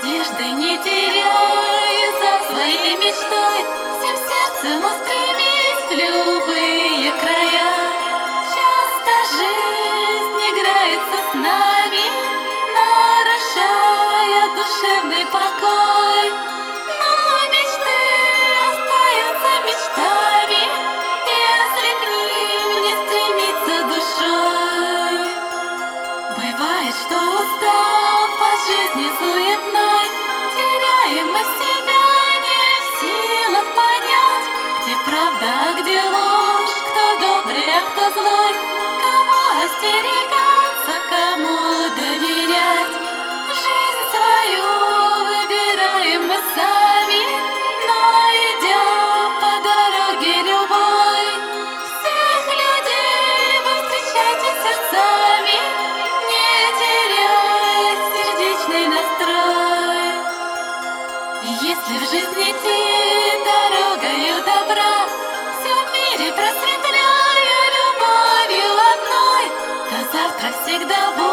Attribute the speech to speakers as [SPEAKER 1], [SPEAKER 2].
[SPEAKER 1] Надежды не теряй за своей мечтой, всем сердцем устремись в любые края. Часто жизнь играется с нами, нарушая душевный покой, но мечты остаются мечтами, если к ним не стремиться душой. Бывает, что устав от жизни суетной, теряем мы себя, не в силах понять, где правда, а где ложь, кто добрый, а кто злой, кому остерегаться, кому доверять. Жизнь свою выбираем мы сами, но идя по дороге любой, всех людей вы встречайте сердцами, не теряя сердечный настрой. И если в жизни идти дорогою добра, все в мире просветляя любовью одной, то завтра всегда будет